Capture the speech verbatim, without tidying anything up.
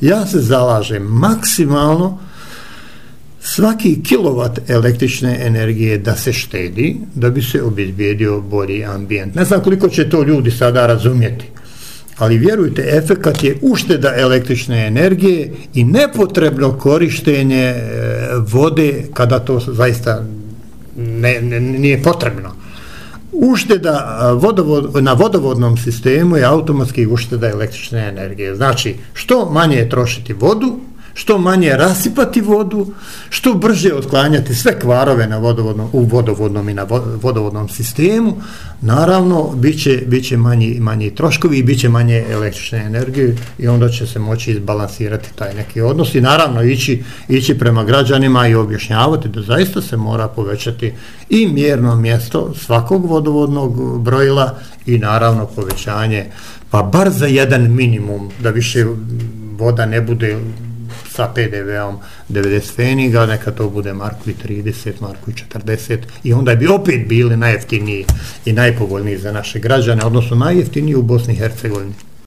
Ja se zalažem maksimalno svaki kilovat električne energije da se štedi, da bi se obezbijedio bolji ambijent. Ne znam koliko će to ljudi sada razumjeti, ali vjerujte, efekat je ušteda električne energije i nepotrebno korištenje vode kada to zaista ne, ne, nije potrebno. Ušteda vodovod, na vodovodnom sistemu je automatski ušteda električne energije. Znači, što manje trošiti vodu, što manje rasipati vodu, što brže otklanjati sve kvarove na vodovodnom, u vodovodnom i na vodovodnom sistemu, naravno bit će, bit će manji, manji troškovi i bit će manje električne energije i onda će se moći izbalansirati taj neki odnos i naravno ići, ići prema građanima i objašnjavati da zaista se mora povećati i mjerno mjesto svakog vodovodnog brojila i naravno povećanje, pa bar za jedan minimum, da više voda ne bude sa P D V-om devedeset pfeniga, neka to bude marku i trideset, marku i četrdeset i onda bi opet bili najjeftiniji i najpovoljniji za naše građane, odnosno najjeftiniji u Bosni i Hercegovini.